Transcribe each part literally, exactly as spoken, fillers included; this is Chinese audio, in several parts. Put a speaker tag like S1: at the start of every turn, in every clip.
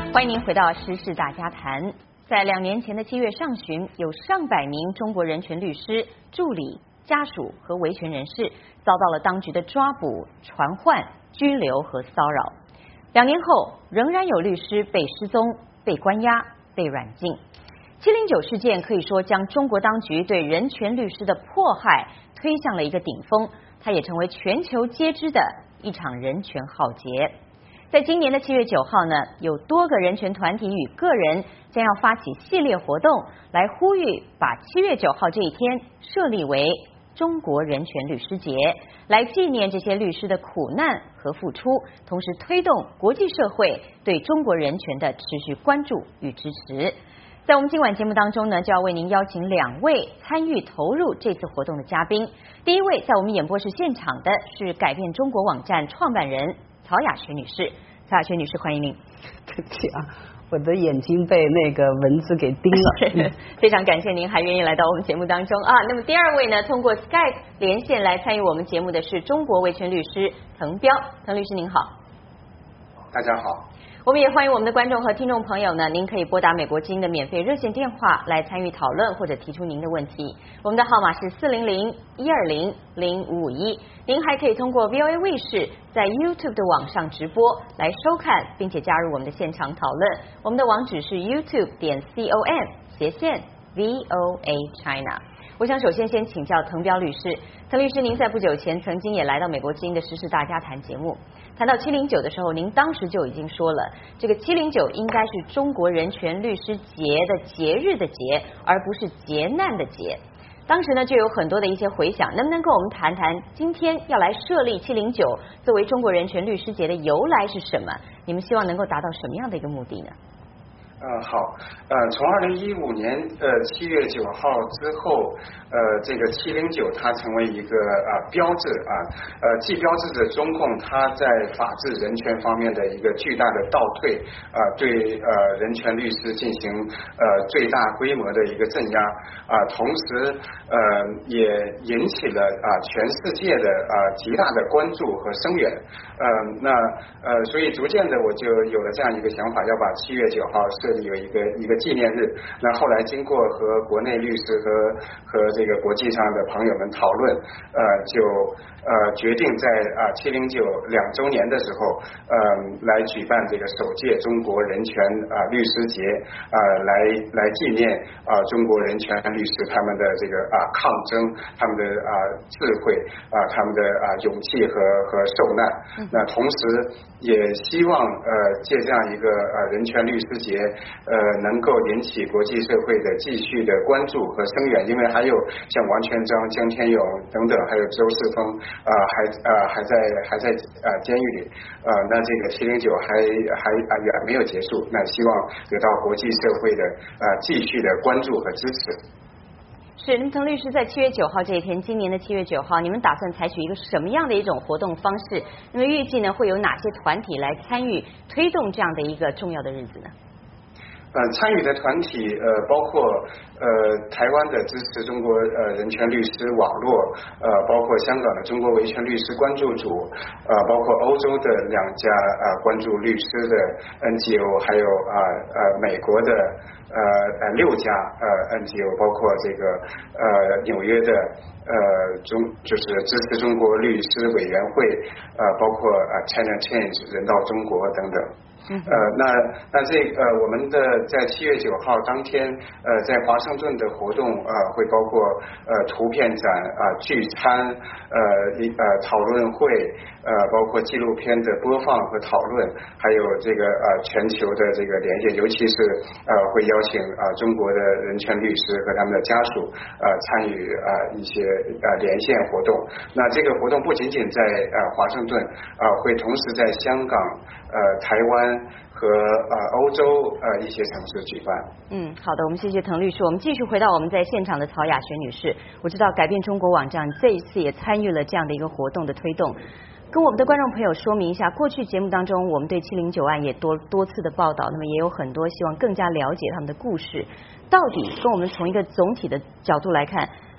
S1: 欢迎您回到时事大家谈。在两年前的七月上旬，有上百名中国人权律师、助理、家属和维权人士遭到了当局的抓捕、传唤、拘留和骚扰。两年后，仍然有律师被失踪、被关押、被软禁。七零九事件可以说将中国当局对人权律师的迫害推向了一个顶峰，它也成为全球皆知的一场人权浩劫。在今年的七月九号呢，有多个人权团体与个人将要发起系列活动，来呼吁把七月九号这一天设立为中国人权律师节，来纪念这些律师的苦难和付出，同时推动国际社会对中国人权的持续关注与支持。在我们今晚节目当中呢，就要为您邀请两位参与投入这次活动的嘉宾。第一位在我们演播室现场的是改变中国网站创办人曹雅雪女士。曹雅雪女士，欢迎您。
S2: 对不起啊，我的眼睛被那个蚊子给叮了。
S1: 非常感谢您还愿意来到我们节目当中啊。那么第二位呢，通过 Skype 连线来参与我们节目的是中国维权律师滕彪。滕律师您好。
S3: 大家好。
S1: 我们也欢迎我们的观众和听众朋友呢，您可以拨打美国之音的免费热线电话来参与讨论或者提出您的问题。我们的号码是四零零一二零零五五一。您还可以通过 V O A 卫视在 YouTube 的网上直播来收看，并且加入我们的现场讨论。我们的网址是 YouTube 点 com 斜线 V O A China。我想首先先请教滕彪律师。滕律师，您在不久前曾经也来到美国之音的时事大家谈节目，谈到七零九的时候，您当时就已经说了，这个七零九应该是中国人权律师节的节日的节，而不是劫难的劫。当时呢就有很多的一些回响，能不能跟我们谈谈今天要来设立七零九作为中国人权律师节的由来是什么？你们希望能够达到什么样的一个目的呢？
S3: 呃好，呃从二零一五年呃七月九号之后，呃这个七零九它成为一个呃标志啊，呃既标志着中共它在法治人权方面的一个巨大的倒退，啊、呃、对呃人权律师进行呃最大规模的一个镇压啊、呃，同时呃也引起了啊、呃、全世界的啊、呃、极大的关注和声援，呃那呃所以逐渐的我就有了这样一个想法，要把七月九号设立为一个一个纪念日。那后来经过和国内律师和和这个国际上的朋友们讨论，呃就呃决定在啊七零九两周年的时候，呃来举办这个首届中国人权啊、呃、律师节，啊、呃、来来纪念啊、呃、中国人权律师他们的这个啊、呃、抗争，他们的啊、呃、智慧啊、呃、他们的啊、呃、勇气和和受难。那同时也希望呃借这样一个呃人权律师节，呃能够引起国际社会的继续的关注和声援，因为还有像王全璋、江天勇等等，还有周世峰啊、呃、还呃还在还在呃监狱里，呃那这个七零九还还啊远没有结束，那希望得到国际社会的呃继续的关注和支持。
S1: 是，那么滕律师在七月九号这一天，今年的七月九号，你们打算采取一个什么样的一种活动方式？那么预计呢会有哪些团体来参与推动这样的一个重要的日子呢？
S3: 呃，参与的团体呃包括呃台湾的支持中国呃人权律师网络，呃包括香港的中国维权律师关注组，呃包括欧洲的两家呃关注律师的 N G O， 还有啊 呃, 呃美国的呃呃六家呃 N G O， 包括这个呃纽约的呃中就是支持中国律师委员会，呃包括呃 China Change 人道中国等等。呃，那那这呃，我们的在七月九号当天，呃，在华盛顿的活动呃，会包括呃图片展啊、呃、聚餐，呃一呃讨论会，呃包括纪录片的播放和讨论，还有这个呃全球的这个连线，尤其是呃会邀请啊、呃、中国的人权律师和他们的家属呃参与啊、呃、一些呃连线活动。那这个活动不仅仅在呃华盛顿啊、呃，会同时在香港、呃台湾和呃欧洲呃一些城市举办。
S1: 嗯，好的，我们谢谢滕律师。我们继续回到我们在现场的曹雅雪女士。我知道改变中国网站这一次也参与了这样的一个活动的推动，跟我们的观众朋友说明一下，过去节目当中我们对七零九案也多多次的报道，那么也有很多希望更加了解他们的故事。到底跟我们从一个总体的角度来看，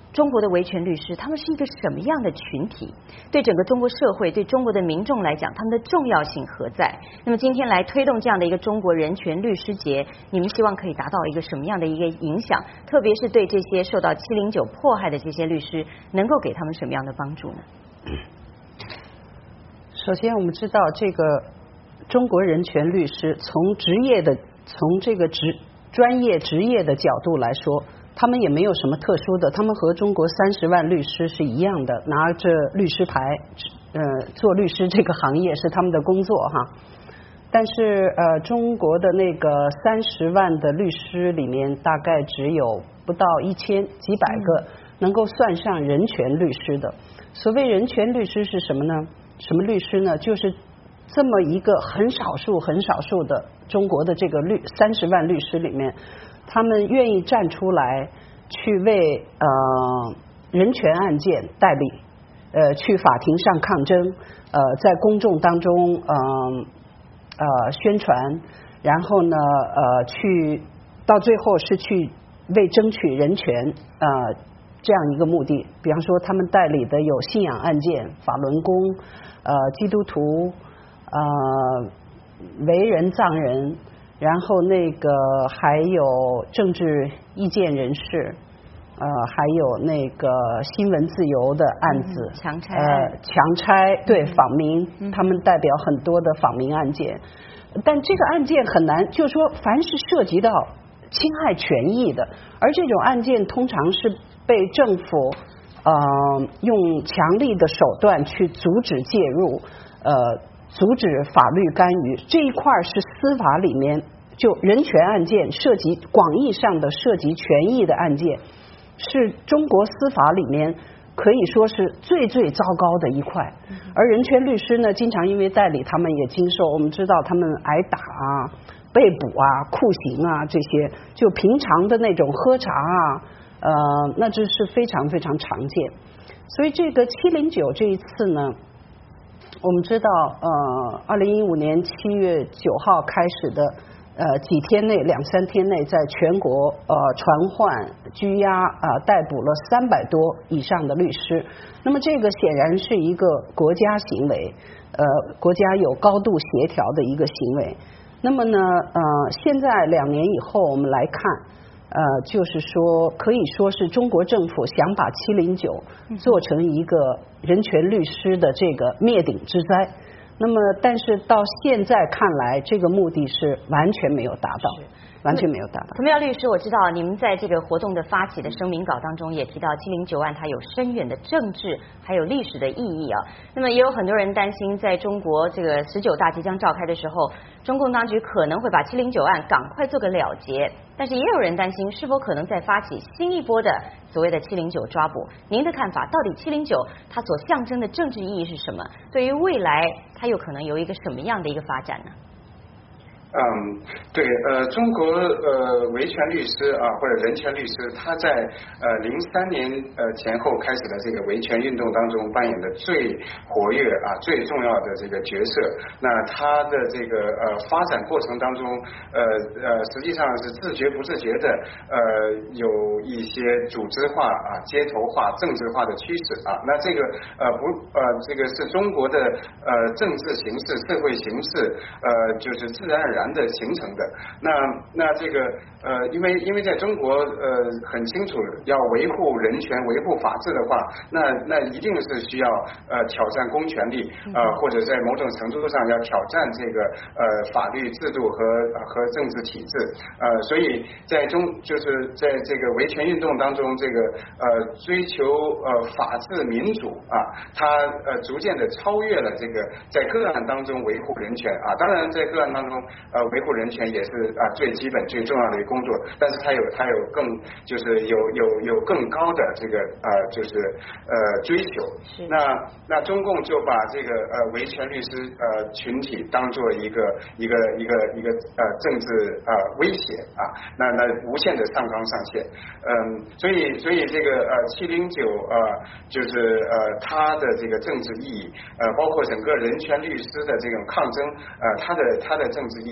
S1: 中国的维权律师他们是一个什么样的群体？对整个中国社会、对中国的民众来讲，他们的重要性何在？那么今天来推动这样的一个中国人权律师节，你们希望可以达到一个什么样的一个影响？特别是对这些受到七零九迫害的这些律师，能够给他们什么样的帮助呢？
S2: 首先，我们知道这个中国人权律师从职业的、从这个职专业职业的角度来说，他们也没有什么特殊的，他们和中国三十万律师是一样的，拿着律师牌，呃，做律师这个行业是他们的工作哈。但是呃，中国的那个三十万的律师里面，大概只有不到一千几百个能够算上人权律师的。所谓人权律师是什么呢？什么律师呢？就是这么一个很少数、很少数的中国的这个律三十万律师里面，他们愿意站出来去为呃人权案件代理，呃，去法庭上抗争，呃，在公众当中呃呃宣传，然后呢呃去到最后是去为争取人权呃这样一个目的。比方说，他们代理的有信仰案件、法轮功、呃基督徒、呃为人藏人。然后那个还有政治意见人士，呃，还有那个新闻自由的案子，
S1: 强拆
S2: 呃，强拆对访民，他们代表很多的访民案件，但这个案件很难，就是说，凡是涉及到侵害权益的，而这种案件通常是被政府呃用强力的手段去阻止介入，呃。阻止法律干预这一块是司法里面就人权案件涉及广义上的涉及权益的案件，是中国司法里面可以说是最最糟糕的一块。而人权律师呢，经常因为代理，他们也经受，我们知道他们挨打啊、被捕啊、酷刑啊这些，就平常的那种喝茶啊，呃，那这是非常非常常见。所以这个七零九这一次呢。我们知道，呃，二零一五年七月九号开始的，呃，几天内两三天内，在全国呃传唤、拘押啊、呃、逮捕了三百多以上的律师。那么这个显然是一个国家行为，呃，国家有高度协调的一个行为。那么呢，呃，现在两年以后我们来看。呃，就是说，可以说是中国政府想把七零九做成一个人权律师的这个灭顶之灾。那么，但是到现在看来，这个目的是完全没有达到，完全没有达到。
S1: 涂妙律师，我知道你们在这个活动的发起的声明稿当中也提到七零九案它有深远的政治还有历史的意义啊。那么也有很多人担心，在中国这个十九大即将召开的时候，中共当局可能会把七零九案赶快做个了结。但是也有人担心，是否可能再发起新一波的所谓的七零九抓捕？您的看法，到底七零九它所象征的政治意义是什么？对于未来，它有可能有一个什么样的一个发展呢？
S3: 嗯，对，呃，中国呃维权律师啊或者人权律师，他在呃零三年呃前后开始的这个维权运动当中扮演的最活跃啊最重要的这个角色。那他的这个呃发展过程当中，呃呃实际上是自觉不自觉的呃有一些组织化啊街头化政治化的趋势啊。那这个呃不呃这个是中国的呃政治形势社会形势呃就是自然而然然的形成的。那那这个呃，因为因为在中国呃很清楚，要维护人权、维护法治的话，那那一定是需要呃挑战公权力呃，或者在某种程度上要挑战这个呃法律制度和和政治体制呃，所以在中就是在这个维权运动当中，这个呃追求呃法治民主啊，它呃逐渐的超越了这个在个案当中维护人权啊，当然在个案当中。呃，维护人权也是啊、呃、最基本、最重要的一个工作，但是它有它有更就是有有有更高的这个呃就是呃追求。那那中共就把这个呃维权律师呃群体当做一个一个一个一个呃政治呃威胁啊，那那无限的上纲上线。嗯，所以所以这个呃七零九呃就是呃它的这个政治意义呃包括整个人权律师的这种抗争呃它的它的政治意义。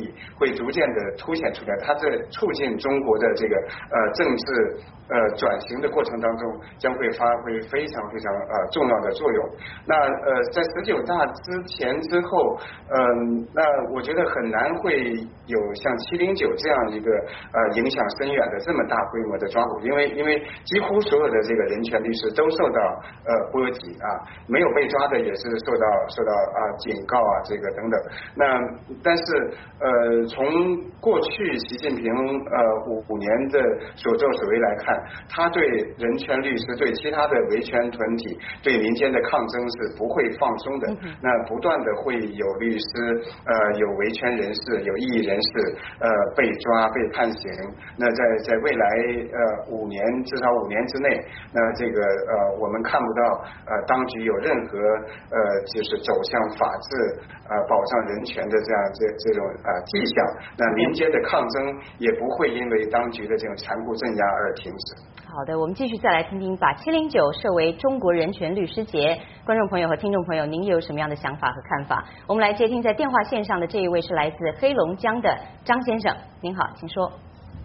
S3: 意会逐渐的凸显出来，它在促进中国的这个呃政治呃转型的过程当中，将会发挥非常非常呃重要的作用。那呃在十九大之前之后，嗯、呃，那我觉得很难会有像七零九这样一个呃影响深远的这么大规模的抓捕，因为因为几乎所有的这个人权律师都受到呃波及啊，没有被抓的也是受到受到啊警告啊这个等等。那但是呃从过去习近平呃五五年的所作所为来看，他对人权律师、对其他的维权团体、对民间的抗争是不会放松的。那不断的会有律师、呃有维权人士、有异议人士呃被抓、被判刑。那在在未来呃五年至少五年之内，那这个呃我们看不到呃当局有任何呃就是走向法治呃保障人权的这样这这种呃迹象。那民间的抗争也不会因为当局的这种残酷镇压而停止。
S1: 好的，我们继续再来听听把七零九设为中国人权律师节，观众朋友和听众朋友，您有什么样的想法和看法？我们来接听在电话线上的这一位是来自黑龙江的张先生，您好，请说。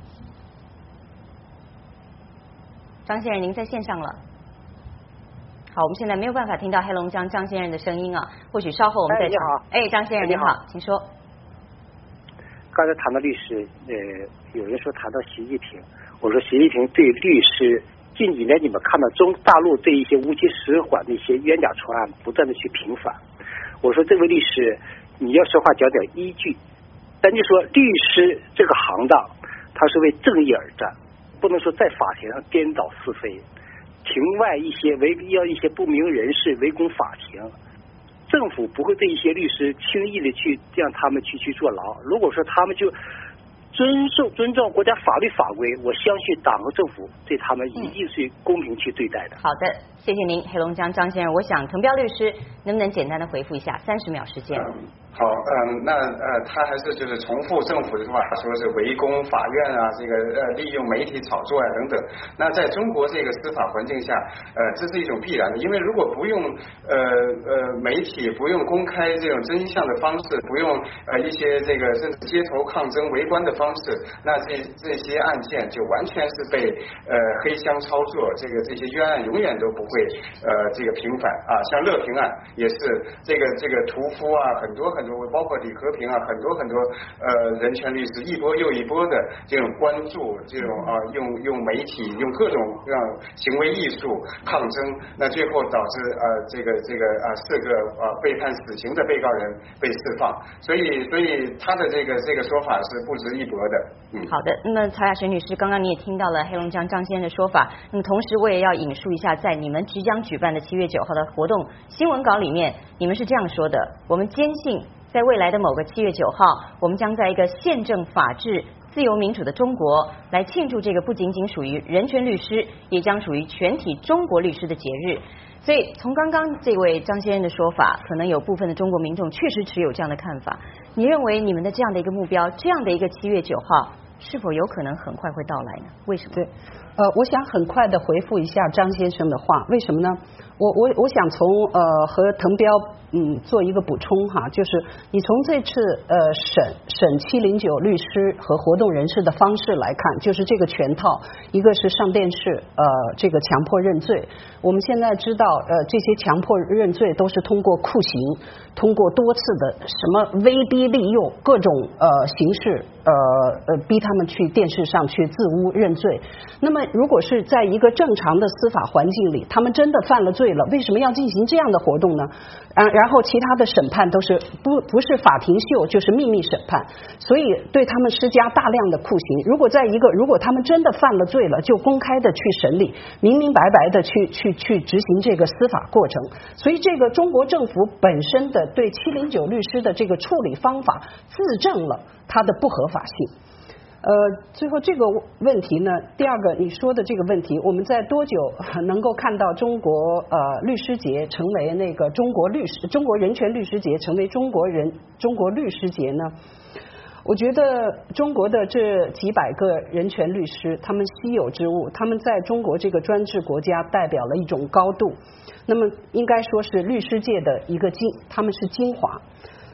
S1: 张先生，您在线上了。好，我们现在没有办法听到黑龙江张先生的声音啊，或许稍后我们再。
S4: 哎，你好。
S1: 哎，张先生您好，请说。
S4: 刚才谈到律师，呃，有人说谈到习近平，我说习近平对律师近几年你们看到中大陆对一些无期使缓的一些冤假错案不断的去平反，我说这位律师你要说话讲点依据，咱就说律师这个行当他是为正义而战，不能说在法庭上颠倒是非，庭外一些围要一些不明人士围攻法庭，政府不会对一些律师轻易的去让他们去去坐牢。如果说他们就遵守遵照国家法律法规，我相信党和政府对他们一定是公平去对待的。
S1: 好的，谢谢您，黑龙江张先生。我想滕彪律师能不能简单的回复一下，三十秒时间。
S3: 嗯好，嗯，那呃，他还是就是重复政府的话，说是围攻法院啊，这个呃利用媒体炒作啊等等。那在中国这个司法环境下，呃，这是一种必然的，因为如果不用呃呃媒体不用公开这种真相的方式，不用呃一些这个甚至街头抗争围观的方式，那这这些案件就完全是被呃黑箱操作，这个这些冤案永远都不会呃这个平反啊。像乐平案也是这个这个屠夫啊，很多很。很多包括李和平啊，很多很多呃人权律师一波又一波的这种关注，这种啊用用媒体用各种各样行为艺术抗争，那最后导致呃这个这个啊四个呃被判死刑的被告人被释放，所以所以他的这个这个说法是不值一驳的。嗯，
S1: 好的，那么曹雅璇律师，刚刚你也听到了黑龙江张先生的说法，那么同时我也要引述一下，在你们即将举办的七月九号的活动新闻稿里面，你们是这样说的：我们坚信。在未来的某个七月九号，我们将在一个宪政、法治、自由民主的中国，来庆祝这个不仅仅属于人权律师，也将属于全体中国律师的节日。所以，从刚刚这位张先生的说法，可能有部分的中国民众确实持有这样的看法。你认为你们的这样的一个目标，这样的一个七月九号，是否有可能很快会到来呢？为什么？
S2: 对，呃，我想很快的回复一下张先生的话，为什么呢？我我我想从呃和滕彪嗯做一个补充哈，就是你从这次呃审审七零九律师和活动人士的方式来看，就是这个全套，一个是上电视呃这个强迫认罪，我们现在知道呃这些强迫认罪都是通过酷刑，通过多次的什么威逼利诱各种呃形式呃呃逼他们去电视上去自污认罪。那么如果是在一个正常的司法环境里，他们真的犯了罪了，为什么要进行这样的活动呢？啊，然后其他的审判都是不不是法庭秀，就是秘密审判，所以对他们施加大量的酷刑。如果在一个如果他们真的犯了罪了，就公开的去审理，明明白白的去去去执行这个司法过程。所以这个中国政府本身的对七零九律师的这个处理方法，自证了它的不合法性。呃，最后这个问题呢，第二个你说的这个问题，我们在多久能够看到中国呃律师节成为那个中国律师中国人权律师节成为中国人中国律师节呢？我觉得中国的这几百个人权律师，他们稀有之物，他们在中国这个专制国家代表了一种高度，那么应该说是律师界的一个精，他们是精华。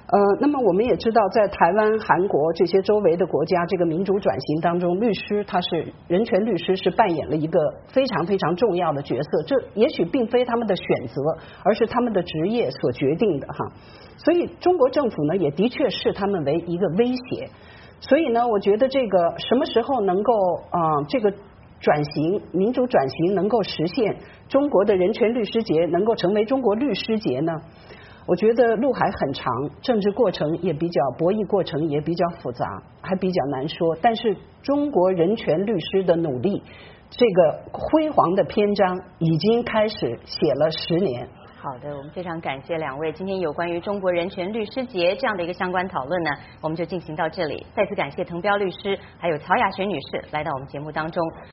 S2: 呃，那么我们也知道，在台湾、韩国这些周围的国家，这个民主转型当中，律师他是人权律师是扮演了一个非常非常重要的角色。这也许并非他们的选择，而是他们的职业所决定的哈。所以中国政府呢，也的确视他们为一个威胁。所以呢，我觉得这个什么时候能够啊、呃、这个转型民主转型能够实现，中国的人权律师节能够成为中国律师节呢？我觉得路还很长，政治过程也比较博弈，过程也比较复杂，还比较难说。但是中国人权律师的努力，这个辉煌的篇章已经开始写了十年。
S1: 好的，我们非常感谢两位。今天有关于中国人权律师节这样的一个相关讨论呢，我们就进行到这里。再次感谢滕彪律师还有曹雅璇女士来到我们节目当中。